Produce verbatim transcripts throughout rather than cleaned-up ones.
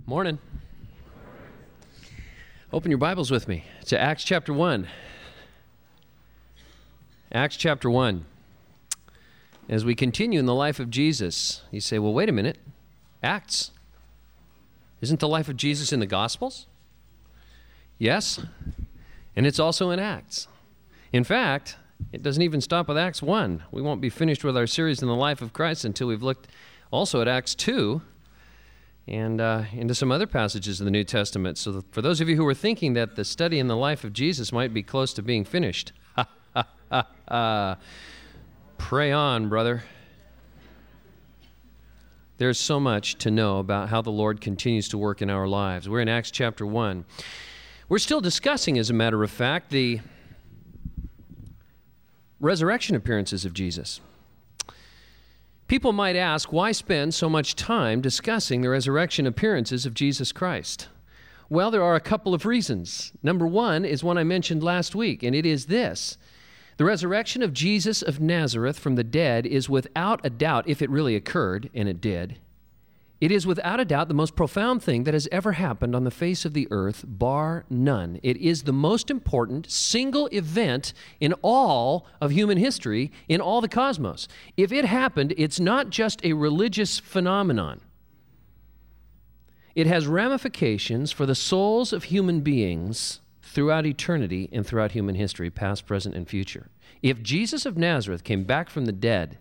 Morning. Open your Bibles with me to Acts chapter one. Acts chapter one. As we continue in the life of Jesus, you say, well, wait a minute. Acts. Isn't the life of Jesus in the Gospels? Yes. And it's also in Acts. In fact, it doesn't even stop with Acts one. We won't be finished with our series in the life of Christ until we've looked also at Acts two and uh, into some other passages of the New Testament. So for those of you who are thinking that the study in the life of Jesus might be close to being finished, ha, ha, ha, ha. Pray on, brother. There's so much to know about how the Lord continues to work in our lives. We're in Acts chapter one. We're still discussing, as a matter of fact, the resurrection appearances of Jesus. People might ask, why spend so much time discussing the resurrection appearances of Jesus Christ? Well, there are a couple of reasons. Number one is one I mentioned last week, and it is this. The resurrection of Jesus of Nazareth from the dead is without a doubt, if it really occurred, and it did, it is without a doubt the most profound thing that has ever happened on the face of the earth, bar none. It is the most important single event in all of human history, in all the cosmos. If it happened, it's not just a religious phenomenon. It has ramifications for the souls of human beings throughout eternity and throughout human history, past, present, and future. If Jesus of Nazareth came back from the dead,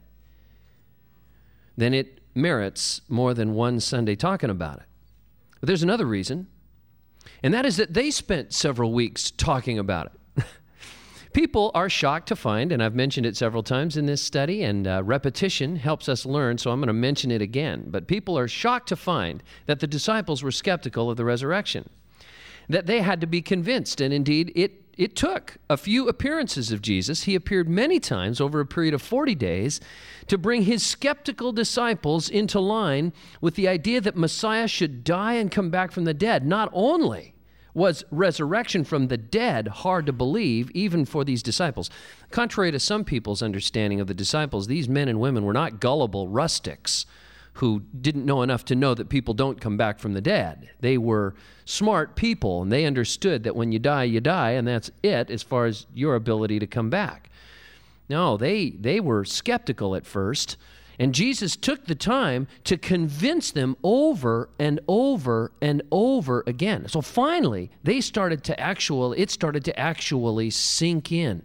then it merits more than one Sunday talking about it. But there's another reason, and that is that they spent several weeks talking about it. People are shocked to find, and I've mentioned it several times in this study, and uh, repetition helps us learn, so I'm going to mention it again. But people are shocked to find that the disciples were skeptical of the resurrection, that they had to be convinced, and indeed it It took a few appearances of Jesus. He appeared many times over a period of forty days to bring his skeptical disciples into line with the idea that Messiah should die and come back from the dead. Not only was resurrection from the dead hard to believe, even for these disciples. Contrary to some people's understanding of the disciples, these men and women were not gullible rustics who didn't know enough to know that people don't come back from the dead. They were smart people, and they understood that when you die, you die, and that's it as far as your ability to come back. No, they, they were skeptical at first, and Jesus took the time to convince them over and over and over again. So finally, they started to actual, it started to actually sink in.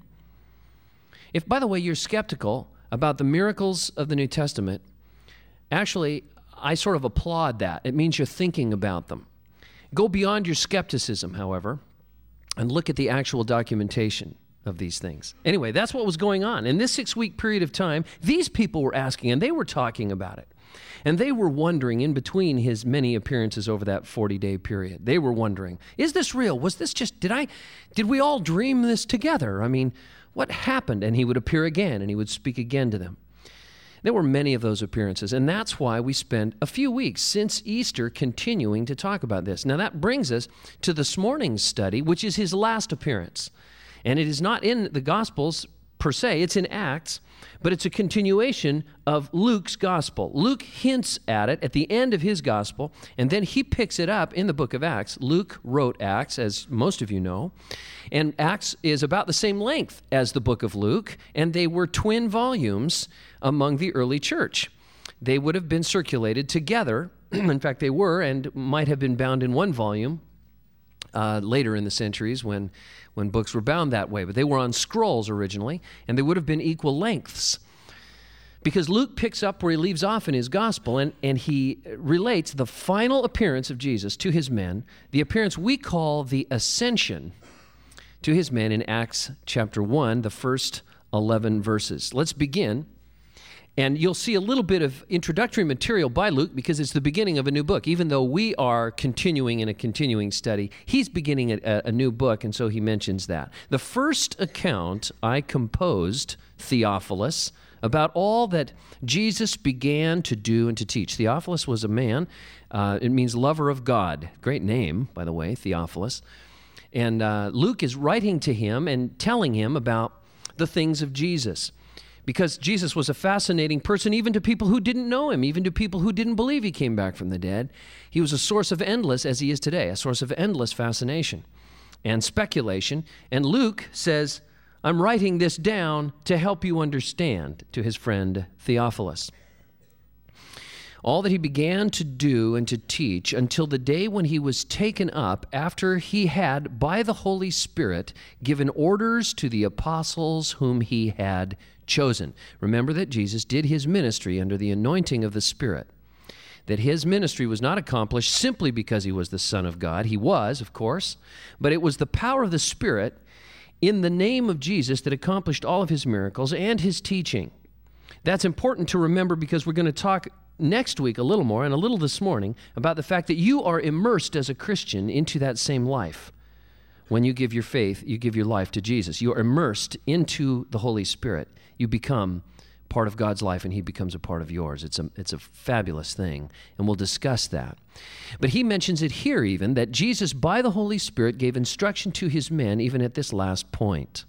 If, by the way, you're skeptical about the miracles of the New Testament, actually, I sort of applaud that. It means you're thinking about them. Go beyond your skepticism, however, and look at the actual documentation of these things. Anyway, that's what was going on. In this six-week period of time, these people were asking, and they were talking about it. And they were wondering, in between his many appearances over that forty-day period, they were wondering, is this real? Was this just, did I, did we all dream this together? I mean, what happened? And he would appear again, and he would speak again to them. There were many of those appearances, and that's why we spent a few weeks since Easter continuing to talk about this. Now, that brings us to this morning's study, which is his last appearance. And it is not in the Gospels per se, it's in Acts, but it's a continuation of Luke's Gospel. Luke hints at it at the end of his Gospel, and then he picks it up in the book of Acts. Luke wrote Acts, as most of you know, and Acts is about the same length as the book of Luke, and they were twin volumes among the early church. They would have been circulated together. In fact, they were and might have been bound in one volume uh, later in the centuries when, when books were bound that way. But they were on scrolls originally, and they would have been equal lengths. Because Luke picks up where he leaves off in his gospel, and, and he relates the final appearance of Jesus to his men, the appearance we call the ascension, to his men in Acts chapter one, the first eleven verses. Let's begin. And you'll see a little bit of introductory material by Luke because it's the beginning of a new book. Even though we are continuing in a continuing study, he's beginning a, a new book, and so he mentions that. The first account I composed, Theophilus, about all that Jesus began to do and to teach. Theophilus was a man. Uh, it means lover of God. Great name, by the way, Theophilus. And uh, Luke is writing to him and telling him about the things of Jesus. because Jesus was a fascinating person even to people who didn't know him, even to people who didn't believe he came back from the dead. He was a source of endless, as he is today, a source of endless fascination and speculation. And Luke says, I'm writing this down to help you understand, to his friend Theophilus. All that he began to do and to teach until the day when he was taken up after he had, by the Holy Spirit, given orders to the apostles whom he had chosen. Remember that Jesus did his ministry under the anointing of the Spirit, that his ministry was not accomplished simply because he was the Son of God. He was, of course, but it was the power of the Spirit in the name of Jesus that accomplished all of his miracles and his teaching. That's important to remember because we're going to talk next week a little more and a little this morning about the fact that you are immersed as a Christian into that same life. When you give your faith, you give your life to Jesus. You are immersed into the Holy Spirit. You become part of God's life and he becomes a part of yours. It's a, it's a fabulous thing, and we'll discuss that. But he mentions it here even, that Jesus, by the Holy Spirit, gave instruction to his men even at this last point.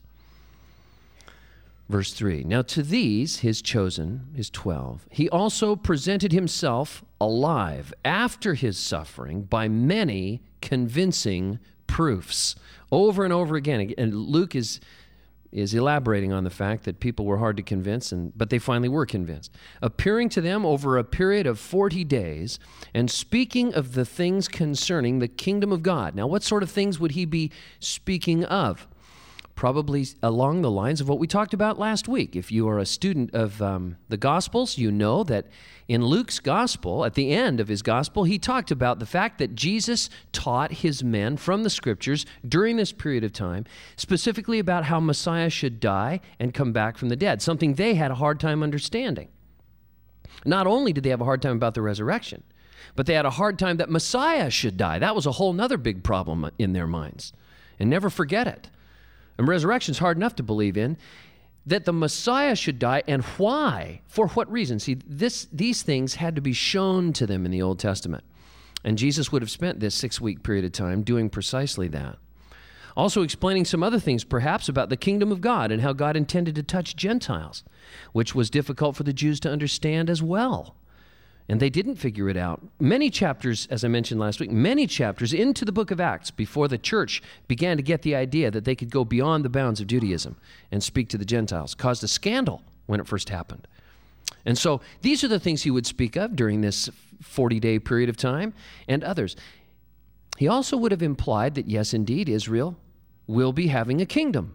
Verse three, now to these, his chosen, his twelve, he also presented himself alive after his suffering by many convincing proofs. Over and over again. And Luke is, is elaborating on the fact that people were hard to convince, and but they finally were convinced. Appearing to them over a period of forty days and speaking of the things concerning the kingdom of God. Now, what sort of things would he be speaking of? Probably along the lines of what we talked about last week. If you are a student of um, the Gospels, you know that in Luke's Gospel, at the end of his Gospel, he talked about the fact that Jesus taught his men from the Scriptures during this period of time, specifically about how Messiah should die and come back from the dead, something they had a hard time understanding. Not only did they have a hard time about the resurrection, but they had a hard time that Messiah should die. That was a whole other big problem in their minds. And never forget it. And resurrection is hard enough to believe in, that the Messiah should die, and why? For what reason? See, this, these things had to be shown to them in the Old Testament. And Jesus would have spent this six-week period of time doing precisely that. Also explaining some other things, perhaps, about the kingdom of God and how God intended to touch Gentiles, which was difficult for the Jews to understand as well. And they didn't figure it out. Many chapters, as I mentioned last week, many chapters into the book of Acts before the church began to get the idea that they could go beyond the bounds of Judaism and speak to the Gentiles. Caused a scandal when it first happened. And so these are the things he would speak of during this forty-day period of time, and others. He also would have implied that, yes, indeed, Israel will be having a kingdom.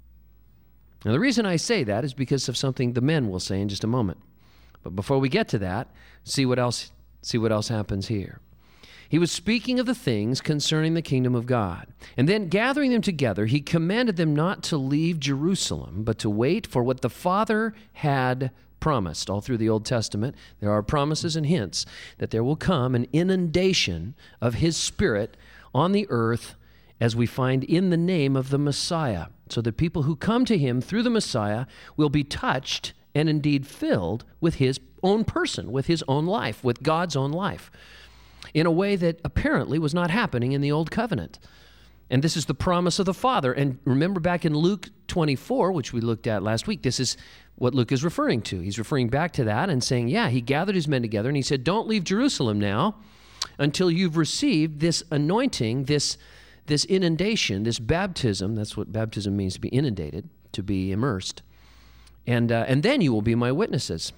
Now, the reason I say that is because of something the men will say in just a moment. But before we get to that, see what else, see what else happens here. He was speaking of the things concerning the kingdom of God. And then gathering them together, he commanded them not to leave Jerusalem, but to wait for what the Father had promised. All through the Old Testament, there are promises and hints that there will come an inundation of his Spirit on the earth, as we find in the name of the Messiah, so that people who come to him through the Messiah will be touched and indeed filled with his own person, with his own life, with God's own life, in a way that apparently was not happening in the Old Covenant. And this is the promise of the Father. And remember back in Luke twenty-four, which we looked at last week, this is what Luke is referring to. He's referring back to that and saying, yeah, he gathered his men together and he said, don't leave Jerusalem now until you've received this anointing, this, this inundation, this baptism. That's what baptism means, to be inundated, to be immersed. And, uh, and then you will be my witnesses.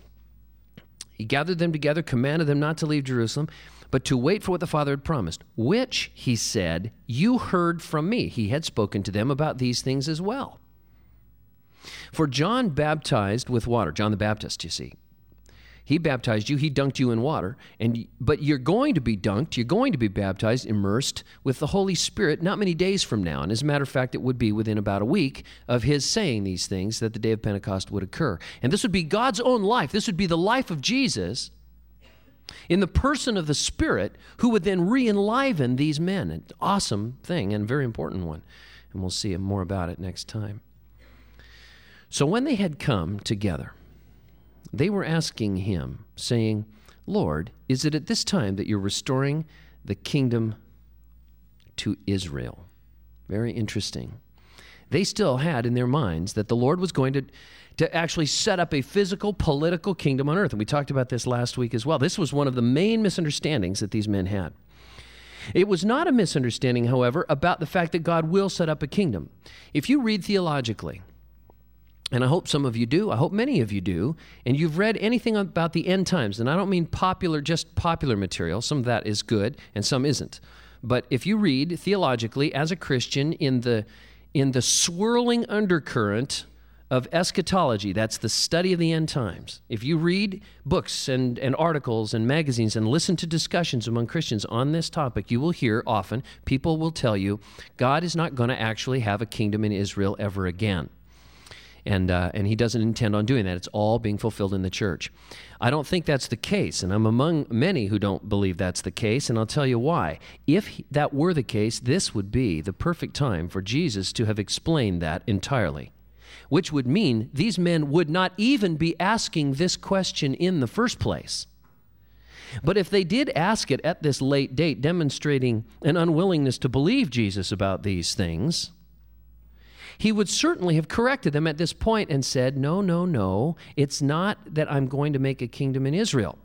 He gathered them together, commanded them not to leave Jerusalem, but to wait for what the Father had promised, which, he said, you heard from me. He had spoken to them about these things as well. For John baptized with water, John the Baptist, you see. He baptized you, he dunked you in water, and but you're going to be dunked, you're going to be baptized, immersed with the Holy Spirit not many days from now. And as a matter of fact, it would be within about a week of his saying these things that the day of Pentecost would occur. And this would be God's own life. This would be the life of Jesus in the person of the Spirit, who would then re-enliven these men. An awesome thing and very important one. And we'll see more about it next time. So when they had come together, they were asking him, saying, Lord, is it at this time that you're restoring the kingdom to Israel? Very interesting. they still had in their minds that the Lord was going to, to actually set up a physical, political kingdom on earth. And we talked about this last week as well. This was one of the main misunderstandings that these men had. It was not a misunderstanding, however, about the fact that God will set up a kingdom. If you read theologically, and I hope some of you do, I hope many of you do, and you've read anything about the end times, and I don't mean popular, just popular material. Some of that is good and some isn't. But if you read theologically as a Christian in the in the swirling undercurrent of eschatology, that's the study of the end times. If you read books and, and articles and magazines and listen to discussions among Christians on this topic, you will hear often people will tell you God is not going to actually have a kingdom in Israel ever again. And, uh, and he doesn't intend on doing that. It's all being fulfilled in the church. I don't think that's the case, and I'm among many who don't believe that's the case, and I'll tell you why. If that were the case, this would be the perfect time for Jesus to have explained that entirely, which would mean these men would not even be asking this question in the first place. But if they did ask it at this late date, demonstrating an unwillingness to believe Jesus about these things, he would certainly have corrected them at this point and said, no, no, no, it's not that I'm going to make a kingdom in Israel.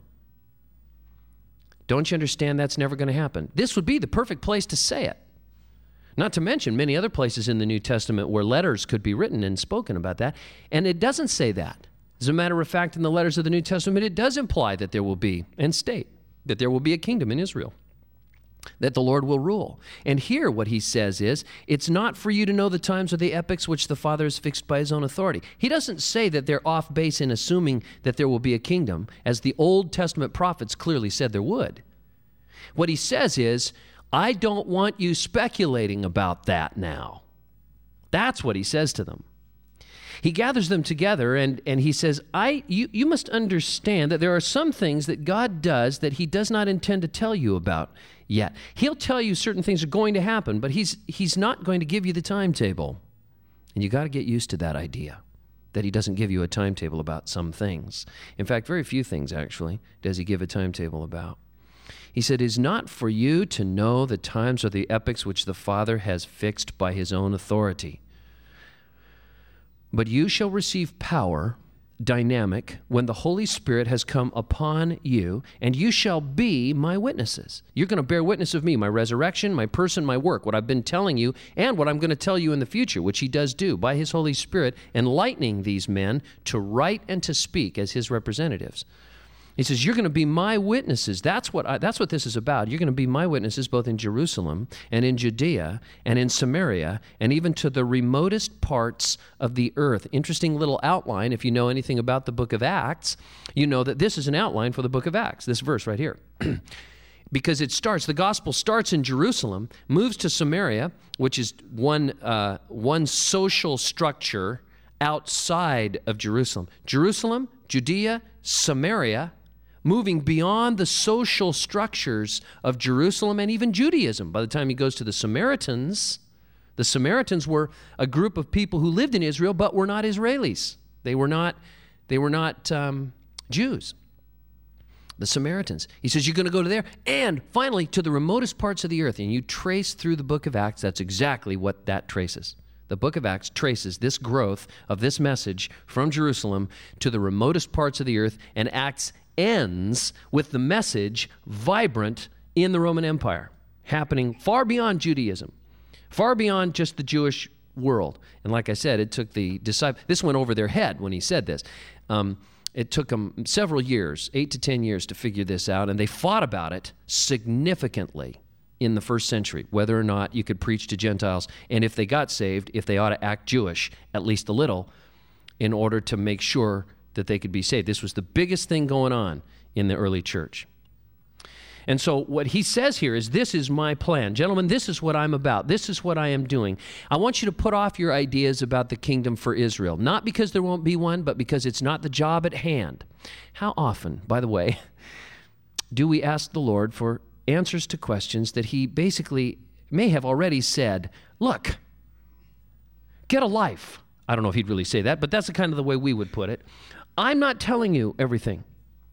Don't you understand that's never going to happen? This would be the perfect place to say it. Not to mention many other places in the New Testament where letters could be written and spoken about that, and it doesn't say that. As a matter of fact, in the letters of the New Testament, it does imply that there will be, and state, that there will be a kingdom in Israel, that the Lord will rule. And here what he says is, it's not for you to know the times or the epochs which the Father has fixed by his own authority. He doesn't say that they're off base in assuming that there will be a kingdom, as the Old Testament prophets clearly said there would. What he says is, I don't want you speculating about that now. That's what he says to them. He gathers them together and, and he says, I, you, you must understand that there are some things that God does that he does not intend to tell you about yet. He'll tell you certain things are going to happen, but he's, he's not going to give you the timetable. And you got to get used to that idea, that he doesn't give you a timetable about some things. In fact, very few things, actually, does he give a timetable about. He said, it is not for you to know the times or the epochs which the Father has fixed by his own authority. But you shall receive power, dynamic, when the Holy Spirit has come upon you, and you shall be my witnesses. You're going to bear witness of me, my resurrection, my person, my work, what I've been telling you, and what I'm going to tell you in the future, which he does do by his Holy Spirit, enlightening these men to write and to speak as his representatives. He says, you're going to be my witnesses. That's what I, that's what this is about. You're going to be my witnesses both in Jerusalem and in Judea and in Samaria and even to the remotest parts of the earth. Interesting little outline. If you know anything about the book of Acts, you know that this is an outline for the book of Acts, this verse right here. Because it starts, the gospel starts in Jerusalem, moves to Samaria, which is one, uh, one social structure outside of Jerusalem. Jerusalem, Judea, Samaria, moving beyond the social structures of Jerusalem and even Judaism. By the time he goes to the Samaritans, the Samaritans were a group of people who lived in Israel but were not Israelis. They were not, they were not um, Jews. The Samaritans. He says, you're going to go to there, and finally to the remotest parts of the earth. And you trace through the book of Acts, that's exactly what that traces. The book of Acts traces this growth of this message from Jerusalem to the remotest parts of the earth, and Acts ends with the message vibrant in the Roman Empire, happening far beyond Judaism, far beyond just the Jewish world. And like I said, it took the disciples, this went over their head when he said this. Um, it took them several years, eight to ten years to figure this out, and they fought about it significantly in the first century, whether or not you could preach to Gentiles, and if they got saved, if they ought to act Jewish, at least a little, in order to make sure that they could be saved. This was the biggest thing going on in the early church. And so what he says here is, this is my plan. Gentlemen, this is what I'm about. This is what I am doing. I want you to put off your ideas about the kingdom for Israel, not because there won't be one, but because it's not the job at hand. How often, by the way, do we ask the Lord for answers to questions that he basically may have already said, look, get a life. I don't know if he'd really say that, but that's the kind of the way we would put it. I'm not telling you everything,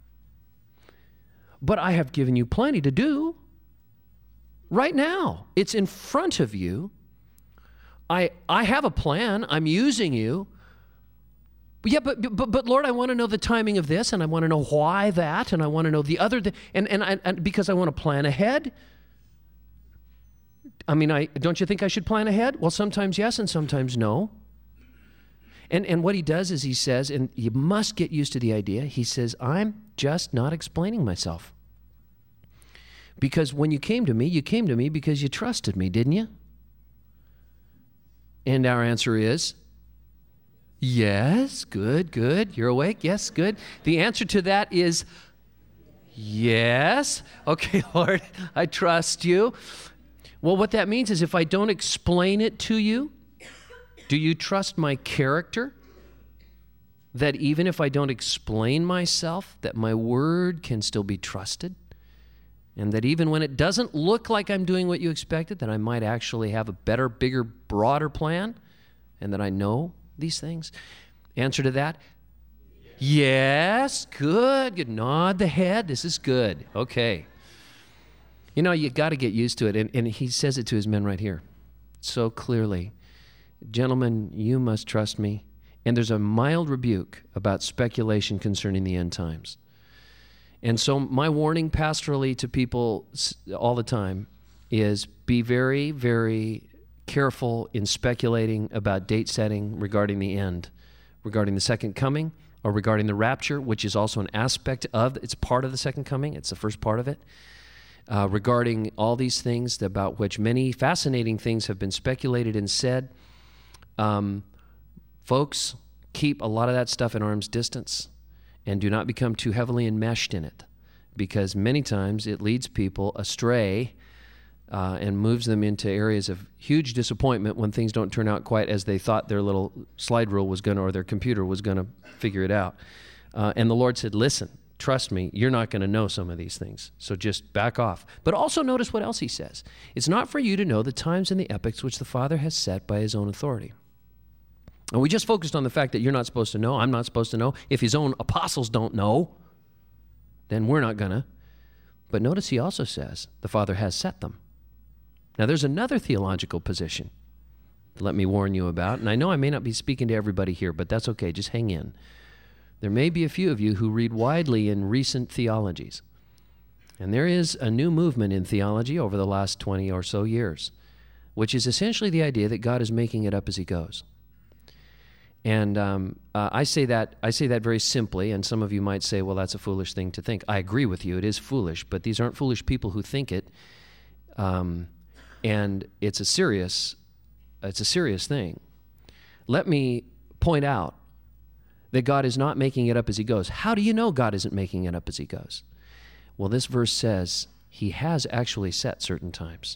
but I have given you plenty to do right now. It's in front of you. I, I have a plan. I'm using you. But yeah, but, but, but Lord, I want to know the timing of this, and I want to know why that, and I want to know the other, th- and, and, I, and because I want to plan ahead. I mean, I don't you think I should plan ahead? Well, sometimes yes, and sometimes no. And and what he does is he says, and you must get used to the idea, he says, I'm just not explaining myself. Because when you came to me, you came to me because you trusted me, didn't you? And our answer is, yes, good, good. You're awake? Yes, good. The answer to that is, yes. Okay, Lord, I trust you. Well, what that means is if I don't explain it to you, do you trust my character? That even if I don't explain myself, that my word can still be trusted? And that even when it doesn't look like I'm doing what you expected, that I might actually have a better, bigger, broader plan, and that I know these things? Answer to that? Yes, good, good. Nod the head. This is good. Okay. You know, you got to get used to it. And, and he says it to his men right here so clearly. Gentlemen, you must trust me. And there's a mild rebuke about speculation concerning the end times. And so my warning pastorally to people all the time is be very, very careful in speculating about date setting regarding the end, regarding the second coming, or regarding the rapture, which is also an aspect of, it's part of the second coming. It's the first part of it. Uh, regarding all these things about which many fascinating things have been speculated and said. Um, folks, keep a lot of that stuff at arm's distance and do not become too heavily enmeshed in it, because many times it leads people astray uh, and moves them into areas of huge disappointment when things don't turn out quite as they thought their little slide rule was going to, or their computer was going to figure it out. Uh, and the Lord said, listen, trust me, you're not going to know some of these things, so just back off. But also notice what else he says. It's not for you to know the times and the epochs which the Father has set by his own authority. And we just focused on the fact that you're not supposed to know, I'm not supposed to know. If his own apostles don't know, then we're not going to. But notice he also says the Father has set them. Now there's another theological position, let me warn you about, and I know I may not be speaking to everybody here, but that's okay, just hang in. There may be a few of you who read widely in recent theologies. And there is a new movement in theology over the last twenty or so years, which is essentially the idea that God is making it up as he goes. And um, uh, I say that I say that very simply, and some of you might say, well, that's a foolish thing to think. I agree with you, it is foolish, but these aren't foolish people who think it. Um, and it's a serious, it's a serious thing. Let me point out that God is not making it up as he goes. How do you know God isn't making it up as he goes? Well, this verse says he has actually set certain times.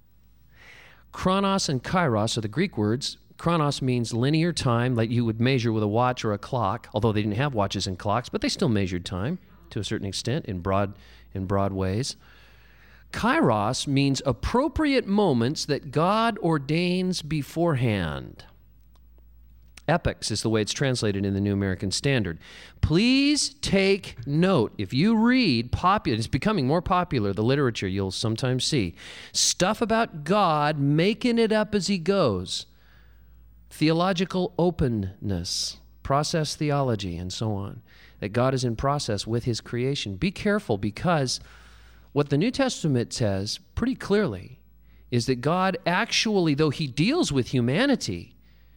Chronos and kairos are the Greek words. Chronos means linear time, like you would measure with a watch or a clock, although they didn't have watches and clocks, but they still measured time to a certain extent in broad, in broad ways. Kairos means appropriate moments that God ordains beforehand. Epochs is the way it's translated in the New American Standard. Please take note. If you read popular, it's becoming more popular, the literature you'll sometimes see, stuff about God making it up as he goes, theological openness, process theology, and so on, that God is in process with his creation. Be careful, because what the New Testament says pretty clearly is that God actually, though he deals with humanity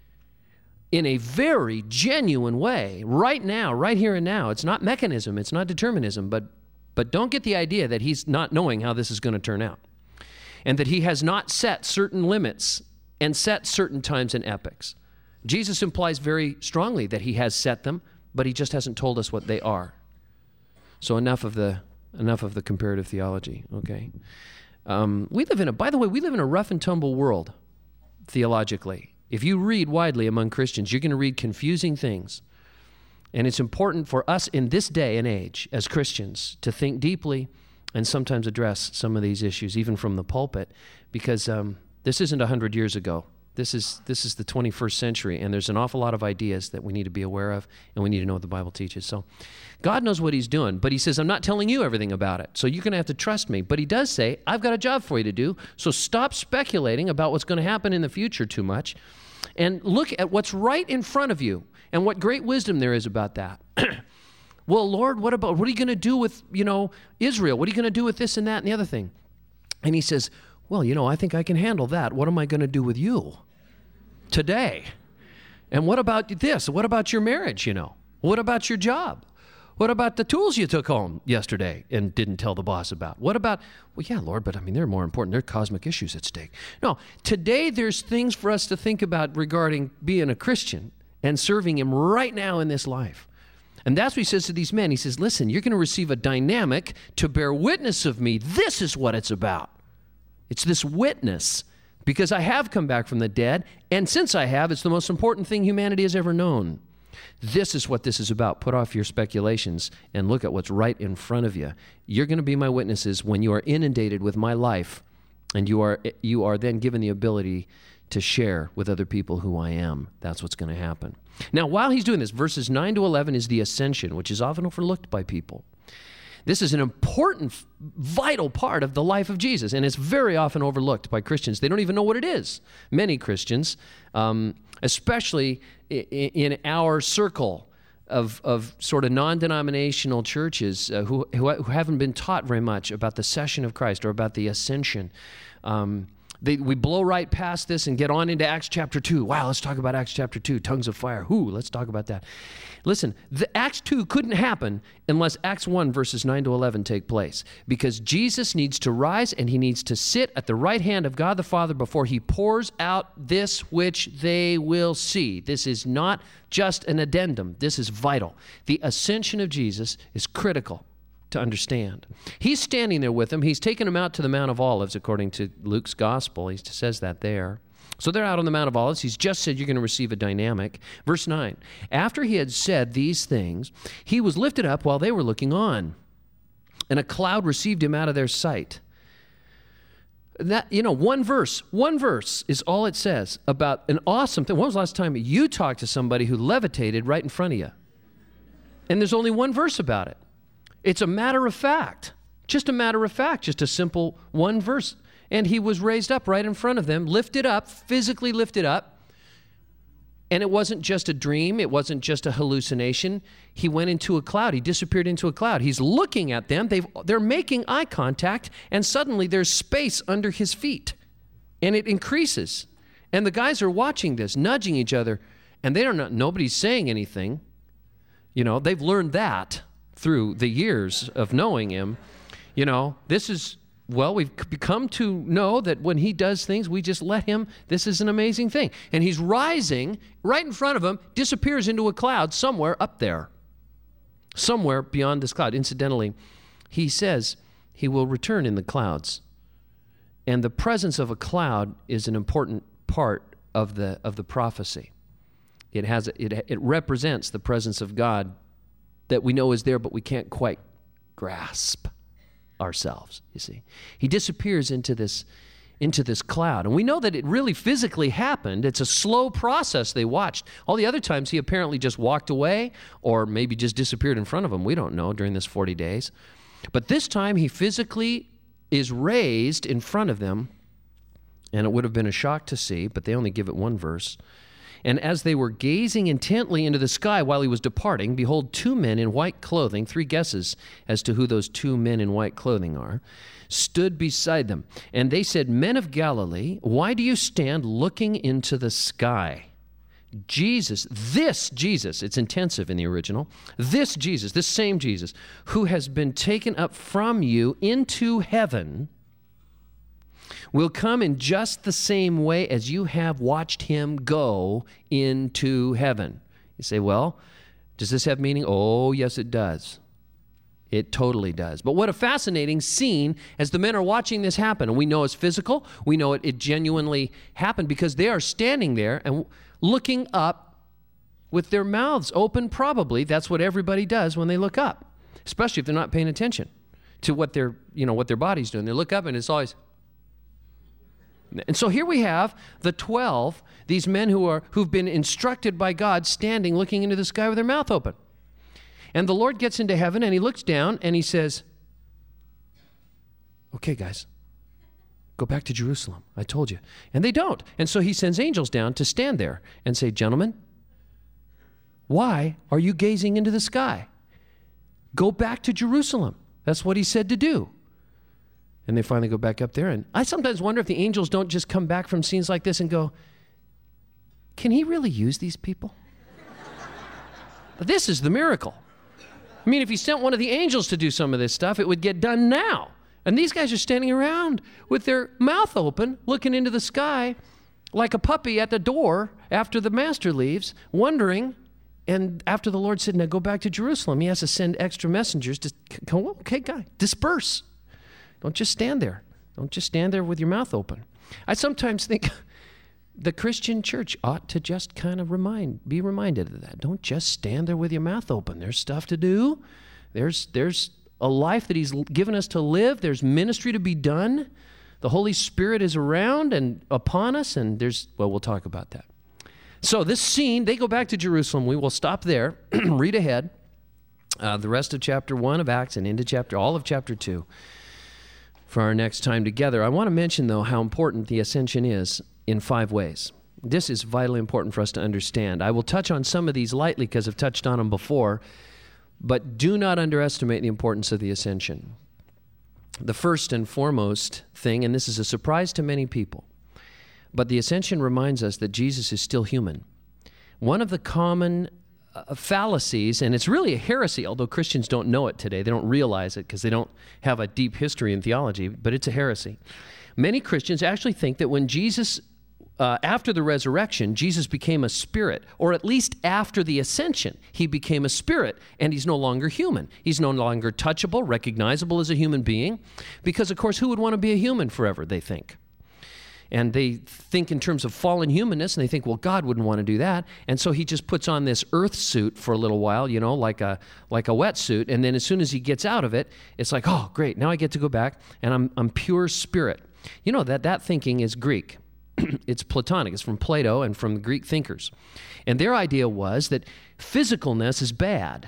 in a very genuine way, right now, right here and now. It's not mechanism, it's not determinism, but, but don't get the idea that he's not knowing how this is going to turn out, and that he has not set certain limits and set certain times and epochs. Jesus implies very strongly that he has set them, but he just hasn't told us what they are. So enough of the enough of the comparative theology, okay? Um, we live in a, by the way, we live in a rough and tumble world theologically. If you read widely among Christians, you're going to read confusing things. And it's important for us in this day and age as Christians to think deeply and sometimes address some of these issues, even from the pulpit, because um, this isn't one hundred years ago. This is this is the twenty-first century, and there's an awful lot of ideas that we need to be aware of, and we need to know what the Bible teaches. So God knows what he's doing, but he says, I'm not telling you everything about it, so you're going to have to trust me. But he does say, I've got a job for you to do, so stop speculating about what's going to happen in the future too much, and look at what's right in front of you, and what great wisdom there is about that. Well, Lord, what about, what are you going to do with, you know, Israel? What are you going to do with this and that and the other thing? And he says, well, you know, I think I can handle that. What am I going to do with you today? And what about this? What about your marriage, you know? What about your job? What about the tools you took home yesterday and didn't tell the boss about? What about, well, yeah, Lord, but I mean, they're more important. There are cosmic issues at stake. No, today there's things for us to think about regarding being a Christian and serving him right now in this life. And that's what he says to these men. He says, listen, you're going to receive a dynamic to bear witness of me. This is what it's about. It's this witness, because I have come back from the dead, and since I have, it's the most important thing humanity has ever known. This is what this is about. Put off your speculations and look at what's right in front of you. You're going to be my witnesses when you are inundated with my life, and you are you are then given the ability to share with other people who I am. That's what's going to happen. Now, while he's doing this, verses nine to eleven is the ascension, which is often overlooked by people. This is an important, vital part of the life of Jesus, and it's very often overlooked by Christians. They don't even know what it is. Many Christians, um, especially in our circle of, of sort of non-denominational churches uh, who, who who haven't been taught very much about the session of Christ or about the ascension, um, They, we blow right past this and get on into Acts chapter two. Wow, let's talk about Acts chapter two, tongues of fire. Whoo, let's talk about that. Listen, the Acts two couldn't happen unless Acts one verses nine to eleven take place, because Jesus needs to rise and he needs to sit at the right hand of God the Father before he pours out this which they will see. This is not just an addendum. This is vital. The ascension of Jesus is critical to understand. He's standing there with them. He's taken them out to the Mount of Olives, according to Luke's gospel. He says that there. So they're out on the Mount of Olives. He's just said you're going to receive a dynamic. Verse nine, after he had said these things, he was lifted up while they were looking on, and a cloud received him out of their sight. That, you know, one verse, one verse is all it says about an awesome thing. When was the last time you talked to somebody who levitated right in front of you? And there's only one verse about it. It's a matter of fact, just a matter of fact, just a simple one verse. And he was raised up right in front of them, lifted up, physically lifted up. And it wasn't just a dream. It wasn't just a hallucination. He went into a cloud. He disappeared into a cloud. He's looking at them. They've, they're making eye contact, and suddenly there's space under his feet. And it increases. And the guys are watching this, nudging each other, and they don't know, nobody's saying anything. You know, they've learned that through the years of knowing him. You know, this is, well, we've come to know that when he does things, we just let him. This is an amazing thing. And he's rising right in front of him, disappears into a cloud somewhere up there, somewhere beyond this cloud. Incidentally, he says he will return in the clouds. And the presence of a cloud is an important part of the of the prophecy. It has it it represents the presence of God that we know is there, but we can't quite grasp ourselves, you see. He disappears into this, into this cloud. And we know that it really physically happened. It's a slow process they watched. All the other times he apparently just walked away or maybe just disappeared in front of them. We don't know during this forty days. But this time he physically is raised in front of them, and it would have been a shock to see, but they only give it one verse. And as they were gazing intently into the sky while he was departing, behold, two men in white clothing, three guesses as to who those two men in white clothing are, stood beside them. And they said, Men of Galilee, why do you stand looking into the sky? Jesus, this Jesus, it's intensive in the original, this Jesus, this same Jesus, who has been taken up from you into heaven, will come in just the same way as you have watched him go into heaven. You say, well, does this have meaning? Oh, yes, it does. It totally does. But what a fascinating scene as the men are watching this happen. And we know it's physical. We know it, it genuinely happened because they are standing there and looking up with their mouths open, probably. That's what everybody does when they look up, especially if they're not paying attention to what their, you know, what their body's doing. They look up and it's always... And so here we have the twelve, these men who are, who've been instructed by God, standing, looking into the sky with their mouth open. And the Lord gets into heaven, and he looks down, and he says, okay, guys, go back to Jerusalem. I told you. And they don't. And so he sends angels down to stand there and say, gentlemen, why are you gazing into the sky? Go back to Jerusalem. That's what he said to do. And they finally go back up there. And I sometimes wonder if the angels don't just come back from scenes like this and go, can he really use these people? This is the miracle. I mean, if he sent one of the angels to do some of this stuff, it would get done now. And these guys are standing around with their mouth open, looking into the sky like a puppy at the door after the master leaves, wondering. And after the Lord said, now go back to Jerusalem, he has to send extra messengers to go, okay, guy, disperse. Don't just stand there. Don't just stand there with your mouth open. I sometimes think the Christian church ought to just kind of remind, be reminded of that. Don't just stand there with your mouth open. There's stuff to do. There's, there's a life that he's given us to live. There's ministry to be done. The Holy Spirit is around and upon us, and there's, well, we'll talk about that. So this scene, they go back to Jerusalem. We will stop there, read ahead, uh, the rest of chapter one of Acts and into chapter, all of chapter two for our next time together. I want to mention, though, how important the ascension is in five ways. This is vitally important for us to understand. I will touch on some of these lightly because I've touched on them before, but do not underestimate the importance of the ascension. The first and foremost thing, and this is a surprise to many people, but the ascension reminds us that Jesus is still human. One of the common uh, fallacies, and it's really a heresy, although Christians don't know it today. They don't realize it because they don't have a deep history in theology, but it's a heresy. Many Christians actually think that when Jesus, uh, after the resurrection, Jesus became a spirit, or at least after the ascension, he became a spirit, and he's no longer human. He's no longer touchable, recognizable as a human being, because, of course, who would want to be a human forever, they think. And they think in terms of fallen humanness, and they think, well, God wouldn't want to do that. And so he just puts on this earth suit for a little while, you know, like a like a wetsuit. And then as soon as he gets out of it, it's like, oh, great, now I get to go back, and I'm I'm pure spirit. You know, that that thinking is Greek. It's Platonic. It's from Plato and from the Greek thinkers. And their idea was that physicalness is bad.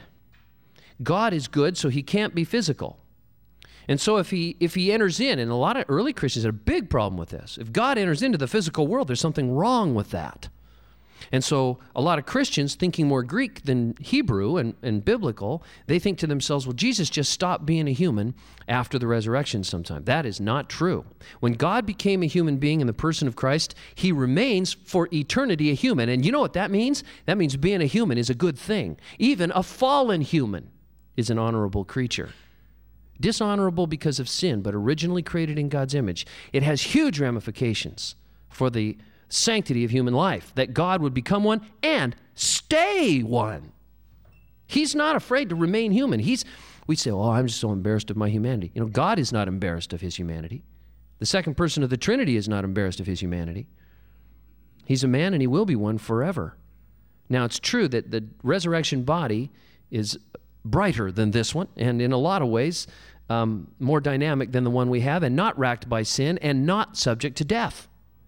God is good, so he can't be physical. And so if he if he enters in, and a lot of early Christians had a big problem with this, if God enters into the physical world, there's something wrong with that. And so a lot of Christians, thinking more Greek than Hebrew and, and biblical, they think to themselves, well, Jesus just stopped being a human after the resurrection sometime. That is not true. When God became a human being in the person of Christ, he remains for eternity a human. And you know what that means? That means being a human is a good thing. Even a fallen human is an honorable creature. Dishonorable because of sin, but originally created in God's image. It has huge ramifications for the sanctity of human life, that God would become one and stay one. He's not afraid to remain human. He's, we say, oh, I'm just so embarrassed of my humanity. You know, God is not embarrassed of his humanity. The second person of the Trinity is not embarrassed of his humanity. He's a man and he will be one forever. Now, it's true that the resurrection body is brighter than this one, and in a lot of ways, um, more dynamic than the one we have, and not racked by sin, and not subject to death.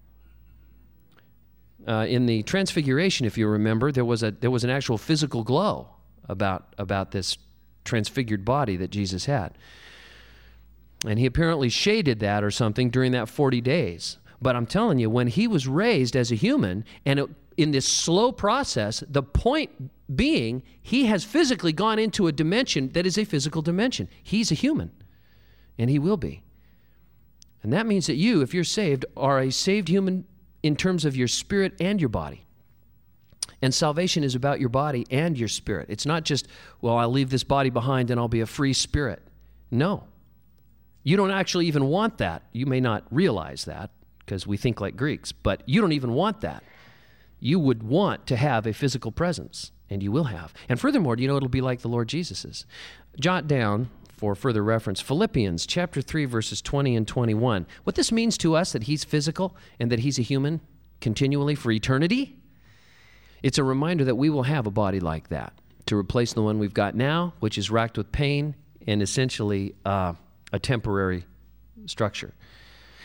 Uh, in the Transfiguration, if you remember, there was a there was an actual physical glow about about this transfigured body that Jesus had, and he apparently shaded that or something during that forty days. But I'm telling you, when he was raised as a human, and it, in this slow process, the point being, he has physically gone into a dimension that is a physical dimension. He's a human, and he will be. And that means that you, if you're saved, are a saved human in terms of your spirit and your body. And salvation is about your body and your spirit. It's not just, well, I'll leave this body behind and I'll be a free spirit. No. You don't actually even want that. You may not realize that because we think like Greeks, but you don't even want that. You would want to have a physical presence, and you will have. And furthermore, you know, it'll be like the Lord Jesus's. Jot down, for further reference, Philippians chapter three, verses twenty and twenty-one. What this means to us, that he's physical and that he's a human continually for eternity, it's a reminder that we will have a body like that to replace the one we've got now, which is racked with pain and essentially uh, a temporary structure.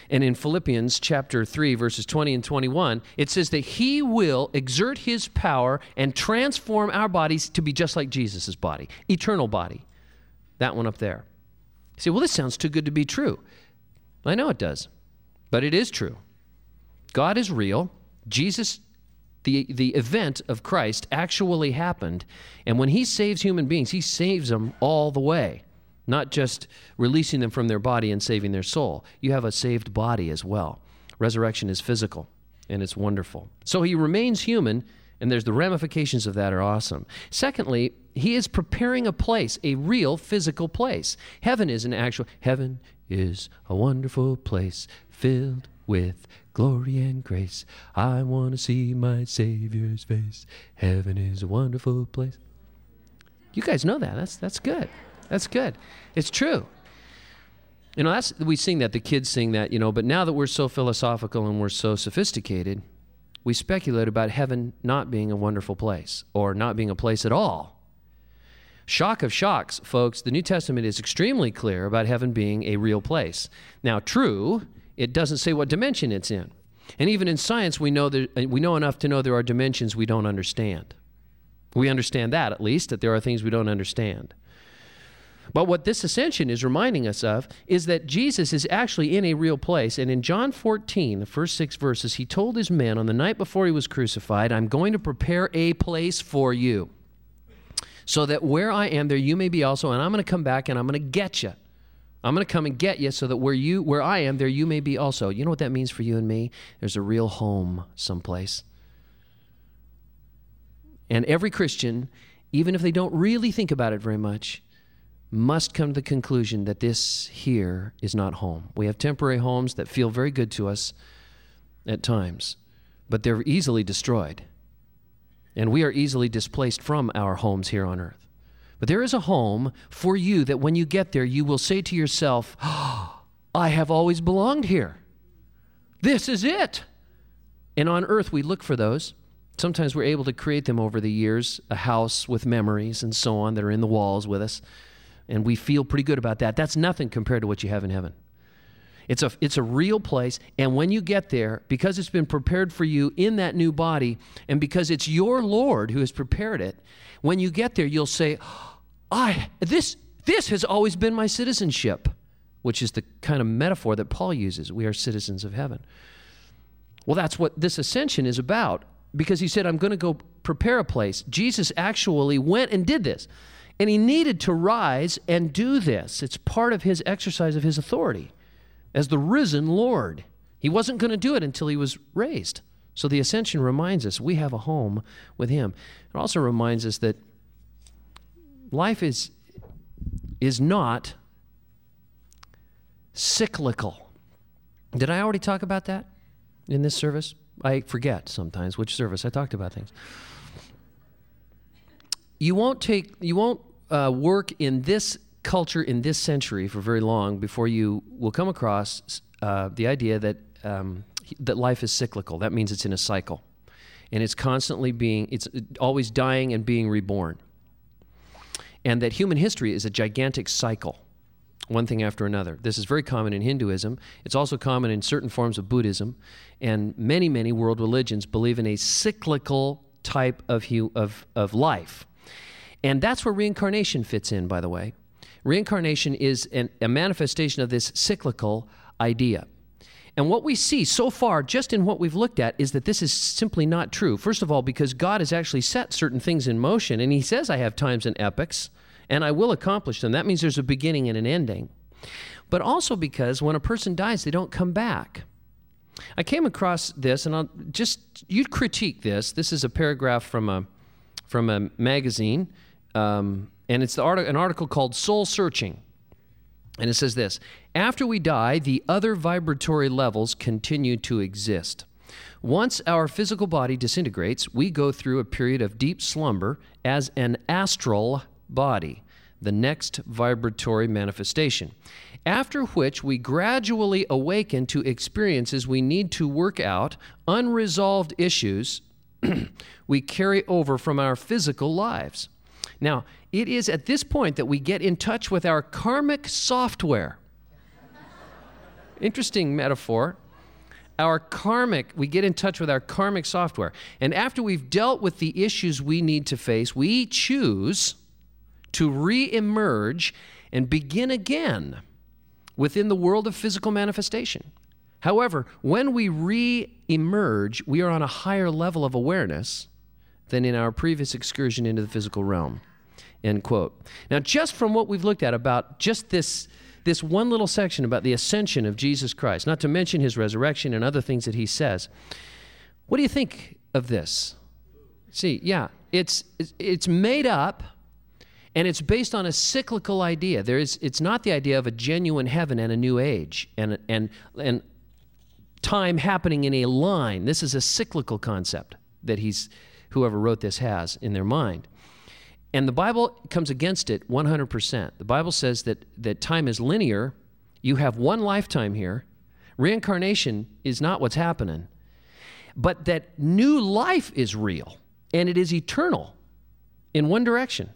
And in Philippians chapter three, verses twenty and twenty-one, it says that he will exert his power and transform our bodies to be just like Jesus' body, eternal body. That one up there. You say, well, this sounds too good to be true. I know it does, but it is true. God is real. Jesus, the, the event of Christ actually happened. And when he saves human beings, he saves them all the way. Not just releasing them from their body and saving their soul. You have a saved body as well. Resurrection is physical, and it's wonderful. So he remains human, and there's the ramifications of that are awesome. Secondly, he is preparing a place, a real physical place. Heaven is an actual, heaven is a wonderful place filled with glory and grace. I want to see my Savior's face. Heaven is a wonderful place. You guys know that. That's, that's good. That's good. It's true. You know, that's we sing that, the kids sing that, you know, but now that we're so philosophical and we're so sophisticated, we speculate about heaven not being a wonderful place or not being a place at all. Shock of shocks, folks, the New Testament is extremely clear about heaven being a real place. Now, true, it doesn't say what dimension it's in. And even in science, we know that, we know enough to know there are dimensions we don't understand. We understand that, at least, that there are things we don't understand. But what this ascension is reminding us of is that Jesus is actually in a real place. And in John fourteen, the first six verses, he told his men on the night before he was crucified, I'm going to prepare a place for you so that where I am, there you may be also. And I'm going to come back and I'm going to get you. I'm going to come and get you so that where you, where I am, there you may be also. You know what that means for you and me? There's a real home someplace. And every Christian, even if they don't really think about it very much, must come to the conclusion that this here is not home. We have temporary homes that feel very good to us at times, but they're easily destroyed. And we are easily displaced from our homes here on earth. But there is a home for you that when you get there, you will say to yourself, oh, I have always belonged here. This is it. And on earth, we look for those. Sometimes we're able to create them over the years, a house with memories and so on that are in the walls with us. And we feel pretty good about that. That's nothing compared to what you have in heaven. It's a, it's a real place, and when you get there, because it's been prepared for you in that new body, and because it's your Lord who has prepared it, when you get there, you'll say, I, this, this has always been my citizenship, which is the kind of metaphor that Paul uses. We are citizens of heaven. Well, that's what this ascension is about, because he said, I'm going to go prepare a place. Jesus actually went and did this. And he needed to rise and do this. It's part of his exercise of his authority as the risen Lord. He wasn't going to do it until he was raised. So the ascension reminds us we have a home with him. It also reminds us that life is, is not cyclical. Did I already talk about that in this service? I forget sometimes which service I talked about things. You won't take, you won't Uh, work in this culture, in this century for very long before you will come across uh, the idea that um, that life is cyclical. That means it's in a cycle. And it's constantly being, it's always dying and being reborn. And that human history is a gigantic cycle, one thing after another. This is very common in Hinduism. It's also common in certain forms of Buddhism. And many, many world religions believe in a cyclical type of, hu- of, of life. And that's where reincarnation fits in, by the way. Reincarnation is an, a manifestation of this cyclical idea. And what we see so far, just in what we've looked at, is that this is simply not true. First of all, because God has actually set certain things in motion, and he says, I have times and epochs, and I will accomplish them. That means there's a beginning and an ending. But also because when a person dies, they don't come back. I came across this, and I'll just, you critique this. This is a paragraph from a, from a magazine. Um, and it's the art- an article called Soul Searching. And it says this, after we die, the other vibratory levels continue to exist. Once our physical body disintegrates, we go through a period of deep slumber as an astral body, the next vibratory manifestation, after which we gradually awaken to experiences we need to work out, unresolved issues we carry over from our physical lives. Now, it is at this point that we get in touch with our karmic software. Interesting metaphor. Our karmic, we get in touch with our karmic software. And after we've dealt with the issues we need to face, we choose to re-emerge and begin again within the world of physical manifestation. However, when we re-emerge, we are on a higher level of awareness than in our previous excursion into the physical realm. End quote. Now, just from what we've looked at about just this This one little section about the ascension of Jesus Christ, not to mention his resurrection and other things that he says. What do you think of this? See, yeah, it's it's made up, and it's based on a cyclical idea. There is, it's not the idea of a genuine heaven and a new age and and and time happening in a line. This is a cyclical concept that he's, whoever wrote this has in their mind. And the Bible comes against it one hundred percent. The Bible says that, that time is linear. You have one lifetime here. Reincarnation is not what's happening. But that new life is real, and it is eternal in one direction.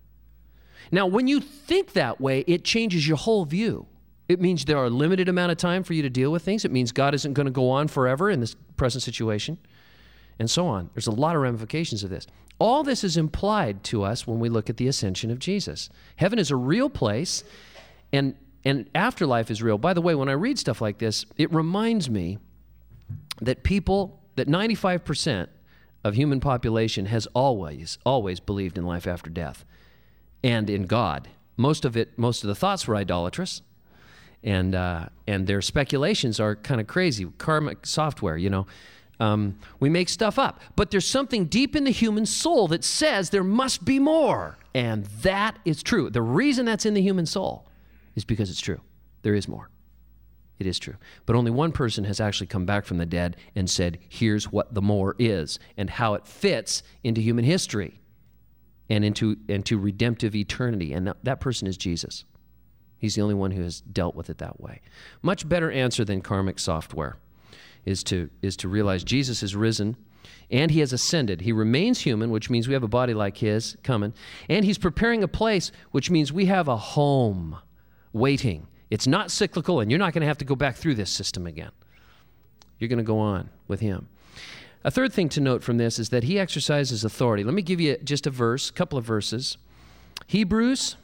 Now, when you think that way, it changes your whole view. It means there are a limited amount of time for you to deal with things. It means God isn't going to go on forever in this present situation, and so on. There's a lot of ramifications of this. All this is implied to us when we look at the ascension of Jesus. Heaven is a real place, and, and afterlife is real. By the way, when I read stuff like this, it reminds me that people, that ninety-five percent of human population has always, always believed in life after death and in God. Most of it, most of the thoughts were idolatrous, and, uh, and their speculations are kind of crazy, karmic software, you know. Um, we make stuff up. But there's something deep in the human soul that says there must be more. And that is true. The reason that's in the human soul is because it's true. There is more. It is true. But only one person has actually come back from the dead and said, here's what the more is and how it fits into human history and into, into redemptive eternity. And that, that person is Jesus. He's the only one who has dealt with it that way. Much better answer than karmic software. Is to is to realize Jesus is risen and he has ascended. He remains human, which means we have a body like his coming, and he's preparing a place, which means we have a home waiting. It's not cyclical, and you're not going to have to go back through this system again. You're going to go on with him. A third thing to note from this is that he exercises authority. Let me give you just a verse, a couple of verses. Hebrews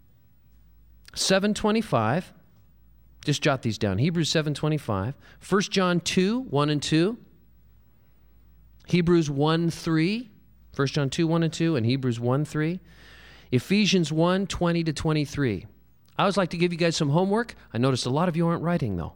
seven twenty-five. Just jot these down. Hebrews seven twenty-five. First John two, one and two. Hebrews one three. First John two, one and two, and Hebrews one three. Ephesians one, twenty to twenty-three. I always like to give you guys some homework. I noticed a lot of you aren't writing, though.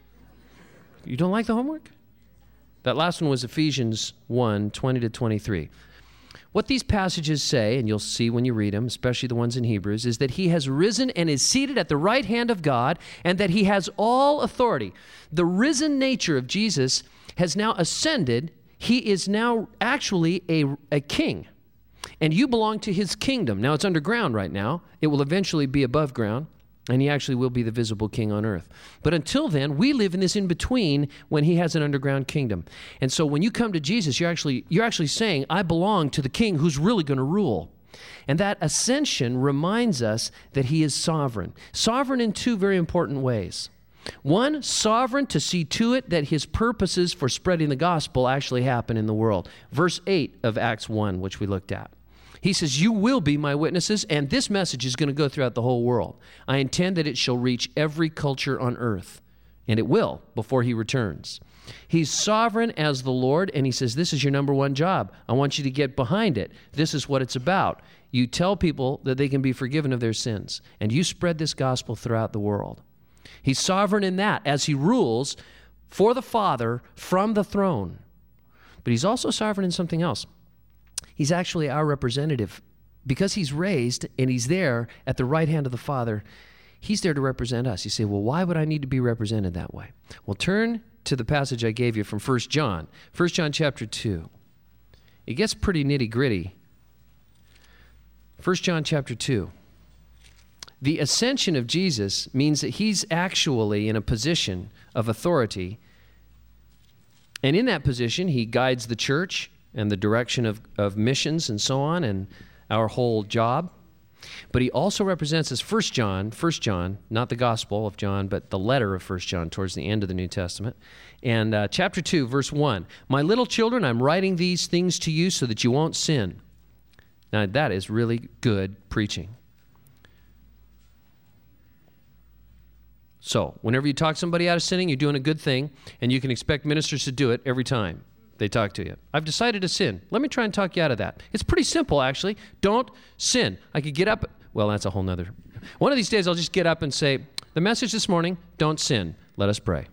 You don't like the homework? That last one was Ephesians one, twenty to twenty-three. What these passages say, and you'll see when you read them, especially the ones in Hebrews, is that he has risen and is seated at the right hand of God, and that he has all authority. The risen nature of Jesus has now ascended. He is now actually a, a king, and you belong to his kingdom. Now, it's underground right now. It will eventually be above ground, and he actually will be the visible king on earth. But until then, we live in this in-between when he has an underground kingdom. And so when you come to Jesus, you're actually, you're actually saying, I belong to the king who's really going to rule. And that ascension reminds us that he is sovereign. Sovereign in two very important ways. One, sovereign to see to it that his purposes for spreading the gospel actually happen in the world. Verse eight of Acts one, which we looked at. He says, you will be my witnesses, and this message is going to go throughout the whole world. I intend that it shall reach every culture on earth, and it will before he returns. He's sovereign as the Lord, and he says, this is your number one job. I want you to get behind it. This is what it's about. You tell people that they can be forgiven of their sins, and you spread this gospel throughout the world. He's sovereign in that as he rules for the Father from the throne. But he's also sovereign in something else. He's actually our representative. Because he's raised and he's there at the right hand of the Father, he's there to represent us. You say, well, why would I need to be represented that way? Well, turn to the passage I gave you from First John. First John chapter two. It gets pretty nitty-gritty. First John chapter two. The ascension of Jesus means that he's actually in a position of authority. And in that position, he guides the church and the direction of, of missions and so on, and our whole job. But he also represents us, First John, First John, not the Gospel of John, but the letter of First John towards the end of the New Testament. And uh, chapter two, verse one, "My little children, I'm writing these things to you so that you won't sin." Now, that is really good preaching. So, whenever you talk somebody out of sinning, you're doing a good thing, and you can expect ministers to do it every time they talk to you. I've decided to sin. Let me try and talk you out of that. It's pretty simple, actually. Don't sin. I could get up. Well, that's a whole nother. One of these days, I'll just get up and say, the message this morning, don't sin. Let us pray.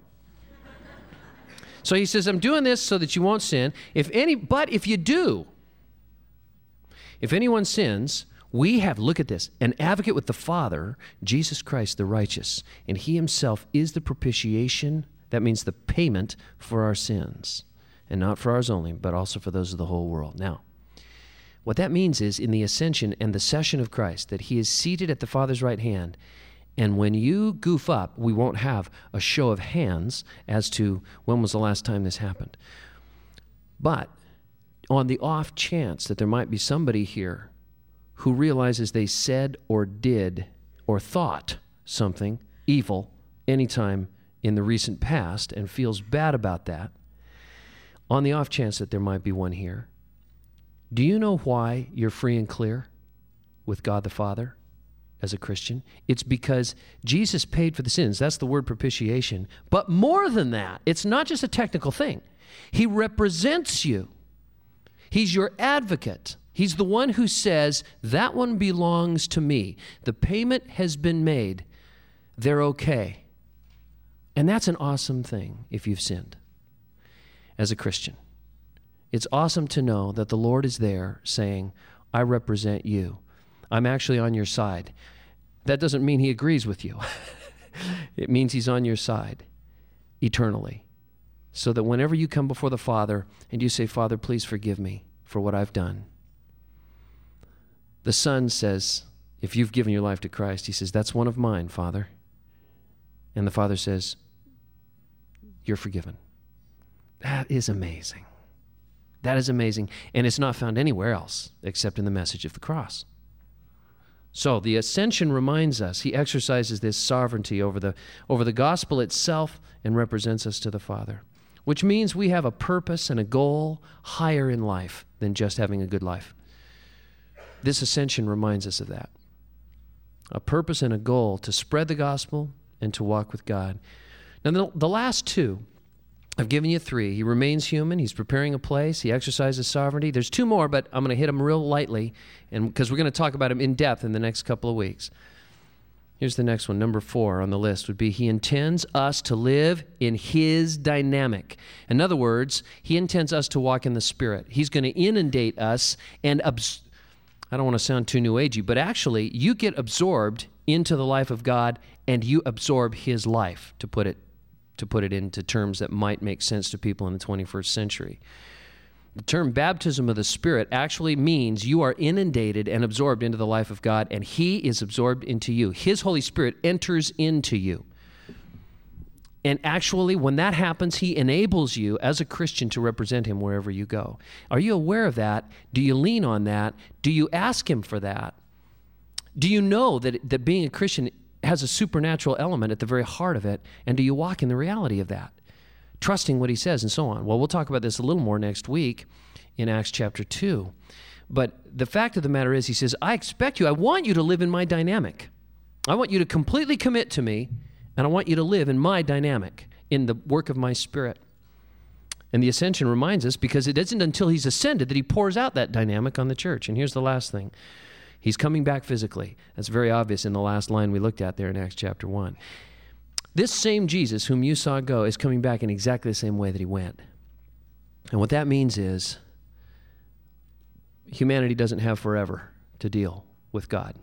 So he says, I'm doing this so that you won't sin. If any, but if you do, if anyone sins, we have, look at this, an advocate with the Father, Jesus Christ the righteous, and he himself is the propitiation, that means the payment for our sins. And not for ours only, but also for those of the whole world. Now, what that means is in the ascension and the session of Christ, that he is seated at the Father's right hand, and when you goof up, we won't have a show of hands as to when was the last time this happened. But on the off chance that there might be somebody here who realizes they said or did or thought something evil anytime in the recent past and feels bad about that, on the off chance that there might be one here, do you know why you're free and clear with God the Father as a Christian? It's because Jesus paid for the sins. That's the word propitiation. But more than that, it's not just a technical thing. He represents you. He's your advocate. He's the one who says, that one belongs to me. The payment has been made. They're okay. And that's an awesome thing if you've sinned as a Christian. It's awesome to know that the Lord is there saying, I represent you. I'm actually on your side. That doesn't mean he agrees with you. It means he's on your side eternally. So that whenever you come before the Father and you say, Father, please forgive me for what I've done, the Son says, if you've given your life to Christ, he says, that's one of mine, Father. And the Father says, you're forgiven. That is amazing. That is amazing. And it's not found anywhere else except in the message of the cross. So the ascension reminds us, he exercises this sovereignty over the, over the gospel itself and represents us to the Father, which means we have a purpose and a goal higher in life than just having a good life. This ascension reminds us of that. A purpose and a goal to spread the gospel and to walk with God. Now, the, the last two, I've given you three. He remains human. He's preparing a place. He exercises sovereignty. There's two more, but I'm going to hit them real lightly and because we're going to talk about them in depth in the next couple of weeks. Here's the next one. Number four on the list would be he intends us to live in his dynamic. In other words, he intends us to walk in the Spirit. He's going to inundate us and abs- I don't want to sound too new agey, but actually you get absorbed into the life of God and you absorb his life, to put it to put it into terms that might make sense to people in the twenty-first century. The term baptism of the Spirit actually means you are inundated and absorbed into the life of God, and he is absorbed into you. His Holy Spirit enters into you. And actually, when that happens, he enables you as a Christian to represent him wherever you go. Are you aware of that? Do you lean on that? Do you ask him for that? Do you know that, that being a Christian has a supernatural element at the very heart of it? And do you walk in the reality of that? Trusting what he says and so on. Well, we'll talk about this a little more next week in Acts chapter two. But the fact of the matter is, he says, I expect you, I want you to live in my dynamic. I want you to completely commit to me, and I want you to live in my dynamic, in the work of my Spirit. And the ascension reminds us, because it isn't until he's ascended that he pours out that dynamic on the church. And here's the last thing. He's coming back physically. That's very obvious in the last line we looked at there in Acts chapter one. This same Jesus whom you saw go is coming back in exactly the same way that he went. And what that means is humanity doesn't have forever to deal with God.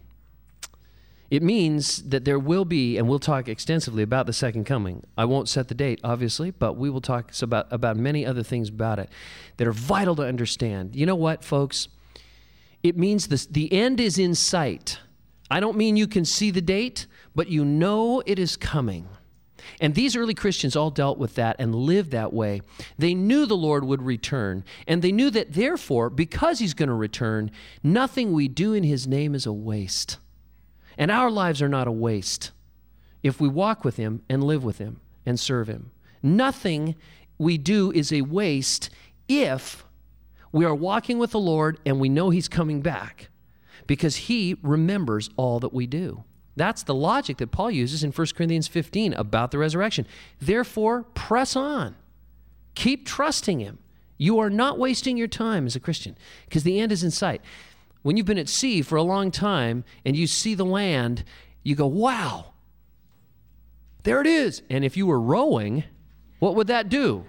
It means that there will be, and we'll talk extensively about the second coming. I won't set the date, obviously, but we will talk about, about many other things about it that are vital to understand. You know what, folks? It means this, the end is in sight. I don't mean you can see the date, but you know it is coming. And these early Christians all dealt with that and lived that way. They knew the Lord would return, and they knew that therefore, because he's going to return, nothing we do in his name is a waste. And our lives are not a waste if we walk with him and live with him and serve him. Nothing we do is a waste if we are walking with the Lord and we know he's coming back, because he remembers all that we do. That's the logic that Paul uses in First Corinthians fifteen about the resurrection. Therefore, press on. Keep trusting him. You are not wasting your time as a Christian, because the end is in sight. When you've been at sea for a long time and you see the land, you go, wow, there it is. And if you were rowing, what would that do?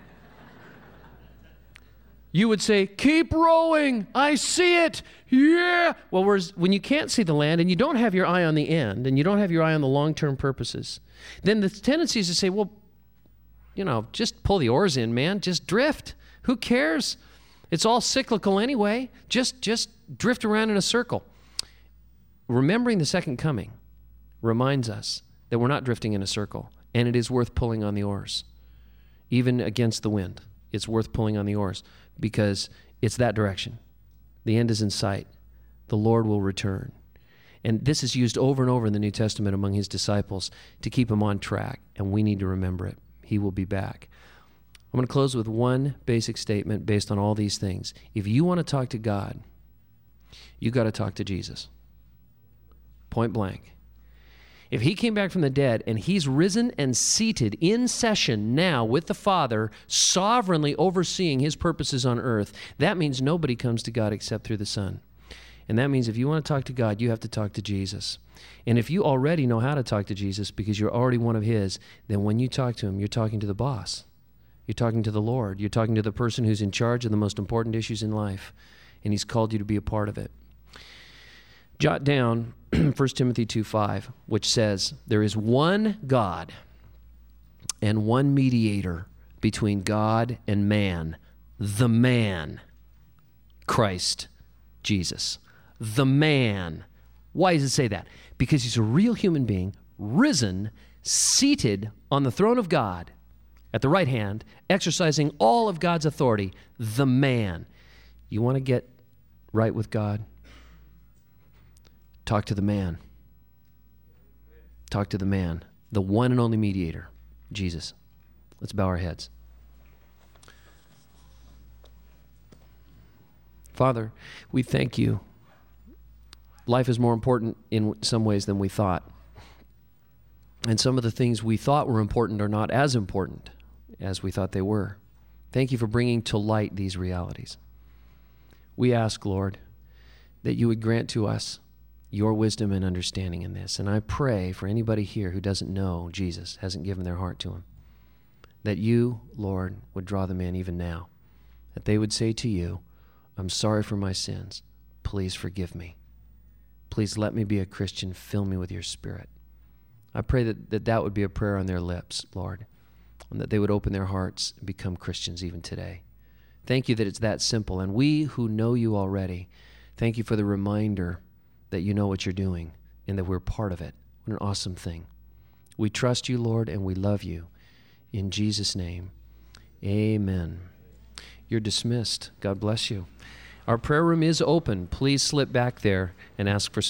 You would say, keep rowing. I see it. Yeah. Well, whereas when you can't see the land and you don't have your eye on the end and you don't have your eye on the long-term purposes, then the tendency is to say, well, you know, just pull the oars in, man. Just drift. Who cares? It's all cyclical anyway. Just, just drift around in a circle. Remembering the second coming reminds us that we're not drifting in a circle, and it is worth pulling on the oars. Even against the wind, it's worth pulling on the oars, because it's that direction. The end is in sight. The Lord will return. And this is used over and over in the New Testament among his disciples to keep him on track, and we need to remember it. He will be back. I'm going to close with one basic statement based on all these things. If you want to talk to God, you got to talk to Jesus. Point blank. If he came back from the dead and he's risen and seated in session now with the Father, sovereignly overseeing his purposes on earth, that means nobody comes to God except through the Son. And that means if you want to talk to God, you have to talk to Jesus. And if you already know how to talk to Jesus because you're already one of his, then when you talk to him, you're talking to the boss. You're talking to the Lord. You're talking to the person who's in charge of the most important issues in life, and he's called you to be a part of it. Jot down First Timothy two five, which says, there is one God and one mediator between God and man, the man, Christ Jesus. The man. Why does it say that? Because he's a real human being, risen, seated on the throne of God at the right hand, exercising all of God's authority, the man. You want to get right with God? Talk to the man. Talk to the man, the one and only mediator, Jesus. Let's bow our heads. Father, we thank you. Life is more important in some ways than we thought. And some of the things we thought were important are not as important as we thought they were. Thank you for bringing to light these realities. We ask, Lord, that you would grant to us your wisdom and understanding in this. And I pray for anybody here who doesn't know Jesus, hasn't given their heart to him, that you, Lord, would draw them in even now, that they would say to you, I'm sorry for my sins. Please forgive me. Please let me be a Christian. Fill me with your Spirit. I pray that that, that would be a prayer on their lips, Lord, and that they would open their hearts and become Christians even today. Thank you that it's that simple. And we who know you already, thank you for the reminder that you know what you're doing and that we're part of it. What an awesome thing. We trust you, Lord, and we love you. In Jesus' name, amen. You're dismissed. God bless you. Our prayer room is open. Please slip back there and ask for